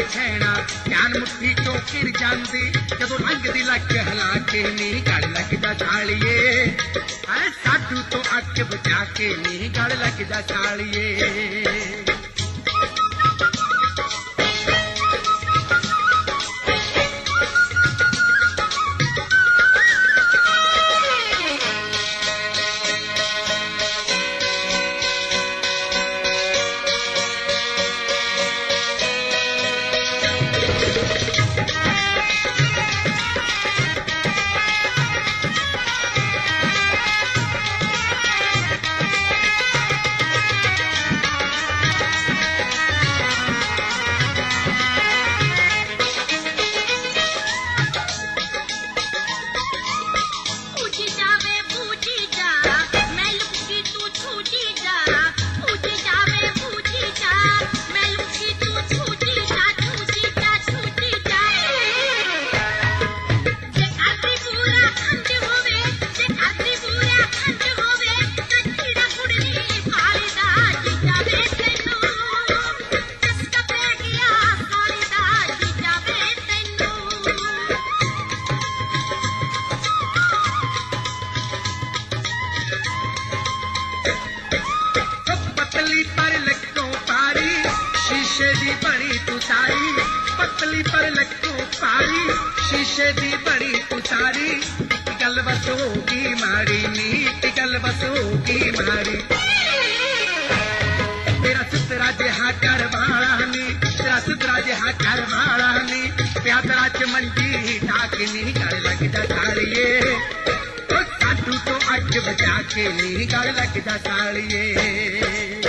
खैना जान मुट्ठी चो गिर जांदी जदों लंघदी लक हिला के नी गल लगदा सालिए साडू तो अख बचा के नी गल लगदा सालिए पतली पर लक्कू पारी शीशे दी बड़ी उतारी गल बस होगी मारी नीत गल बस होगी मारी तेरा सुतरा जिहा कर वाला नी तेरा सुतरा जिहा कर वाला नी प्यादरा च मंजी टाकनी गल लगदा सालिए साडू तो अख बचा के नी गल लगदा सालिए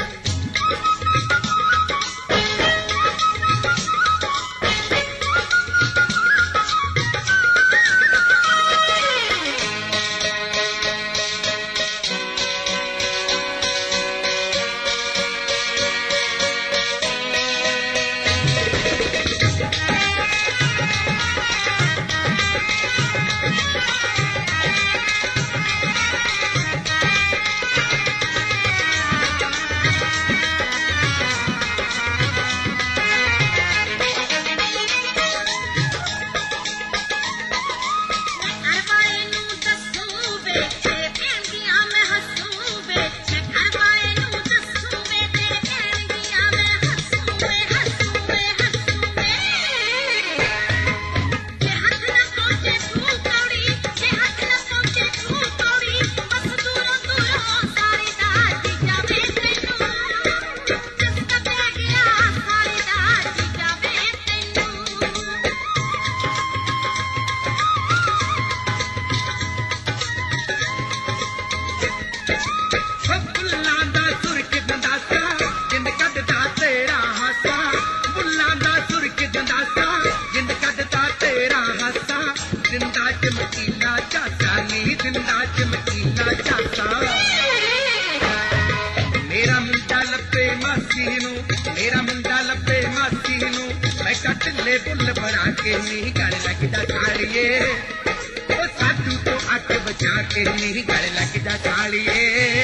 मेरा मुंडा लब्बे मासी नू मैं कट ले बुल बना के नी गल लगदा सालिए साडू तो अख बचा के नी गल लगदा सालिए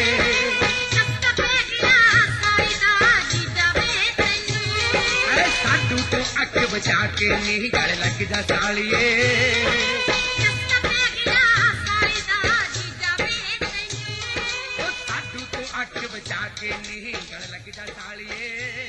साडू तो अख बचा के नी गल लगदा सालिए साडू तो अख बचा के नी गल लगदा सालिए